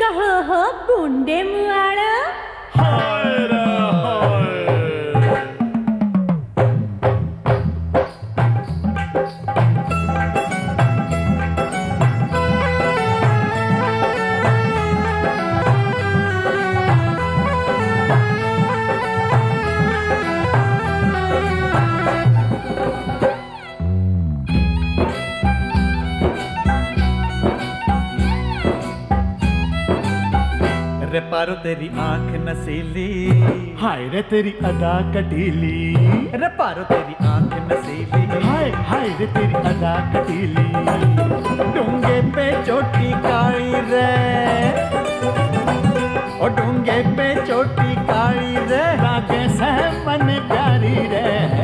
हो बूंदे मुआड़ा हाय रे हाय। रे पारो तेरी आंख नसीली, हाय रे तेरी अदा कटीली, रे पारो तेरी आंख नसीली, हाय हाय रे तेरी अदा कटीली। डूंगे पे चोटी काली रे, ओ डूंगे पे चोटी काली रे, लागे सहमन प्यारी रे।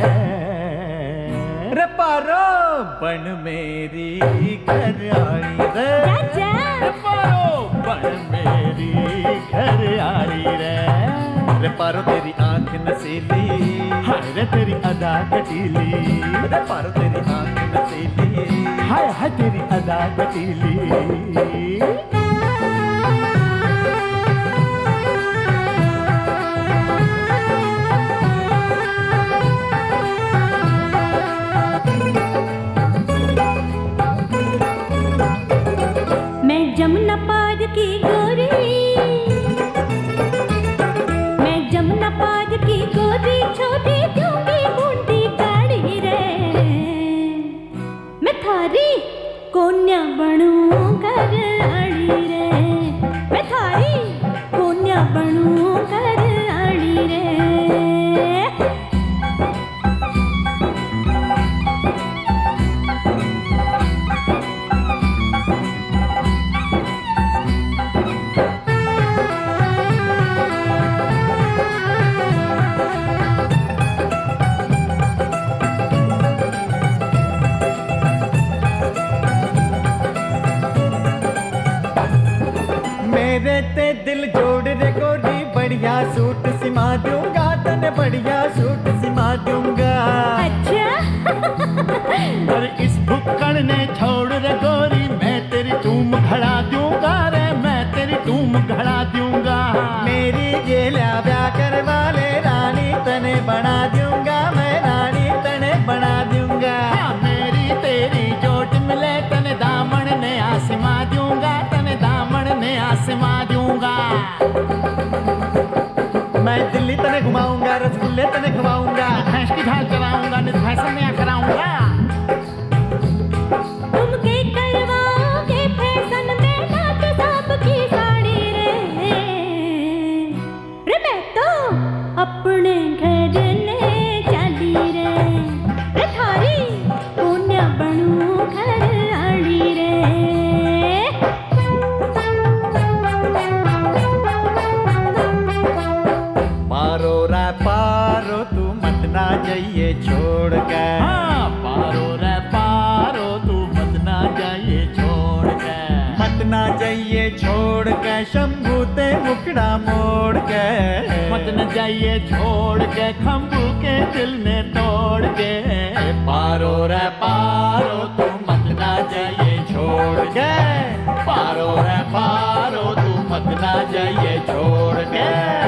रे पारो बन मेरी घर आई रे, जा पारो बन मेरी घर आई रे। रे पारो तेरी आंख नसीली, हाय रे तेरी अदा कटीली, रे पारो तेरी आंख नसीली, हाय हाय तेरी अदा कटीली। मैं जमुना पार की गोरी, मैं जमुना पार की गोरी छोटी दूंगी बूंदी काढ़ी रे। मैं थारी कोन्या बनूं घर आड़ी रे, मैं थारी कोन्या बनूं घर आड़ी रे। मेरे ते दिल जोड़ रे गोरी, बढ़िया सूट सिमा दूंगा तने, बढ़िया सूट सिमा दूंगा। अच्छा और इस भुक्कड़ ने छोड़ रे गोरी, मैं तेरी धूम घड़ा दूंगा रे, मैं तेरी धूम घड़ा दूंगा। मेरी जेला ब्याह कर वाले रानी तने बना दूंगा, मैं रानी तने बना दूंगा। हाँ, मेरी तेरी जोट मिले तने दामन ने आसमा दूंगा, तने दामन ने आसमा दूंगा। मैं दिल्ली तने घुमाऊंगा, रसगुल्ले तने खवाऊंगा, भैंस की ढाल चलाऊंगा, नित फैशन में कराऊंगा। तुम के करवाओगे फैशन में नाक सांप की साड़ी रे। रे मैं तो अपने घर ने चली रे, रे थारी कोन्या बनूं घर आड़ी रे। पारो रे पारो तू मत ना जाइए छोड़ के। हाँ, पारो रे पारो तू मत ना जाइए छोड़ के, मत ना जाइए छोड़ के, शंभू ते मुकड़ा मोड़ के। मत न जाइए छोड़ के, खंभू के दिल ने तोड़ के। पारो रे पारो तू मत ना जाइए छोड़ के, पारो रे पारो तू मत ना जाइए छोड़ के।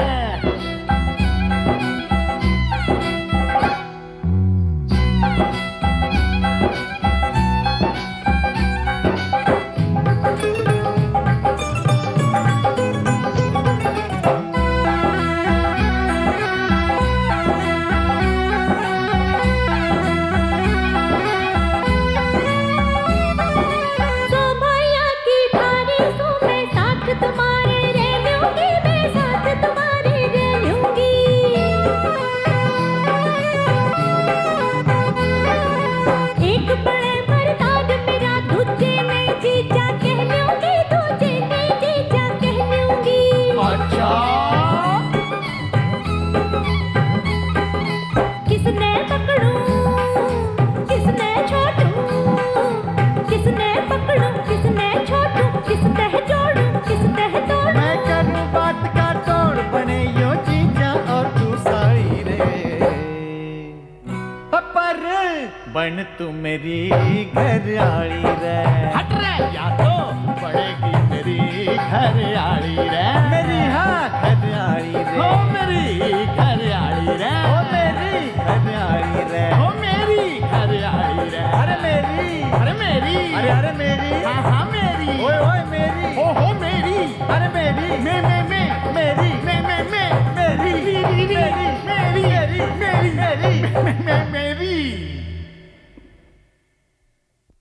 सो भैया की भारी सो मैं साथ तुम्हारे रे लूंगी, मैं साथ तुम्हारे रे लूंगी। एक बड़े मर्दान मेरा दूजे में जीजा कह लूंगी, दूजे में जीजा कह लूंगी। अच्छा किसने पकड़ूं किसने छोड़ूं, किसने पकड़ूं किसने छोड़ूं, किस तह जोड़ूं किस तह तोड़ूं। मैं करूं बात का तोड़, बने यो चीजा और तू साड़ी रे। पर बन तू मेरी घर आड़ी रे। हट रे, या तो पड़ेगी मेरी मेरी घरआली रे मेरी हाँ घरआली रे हो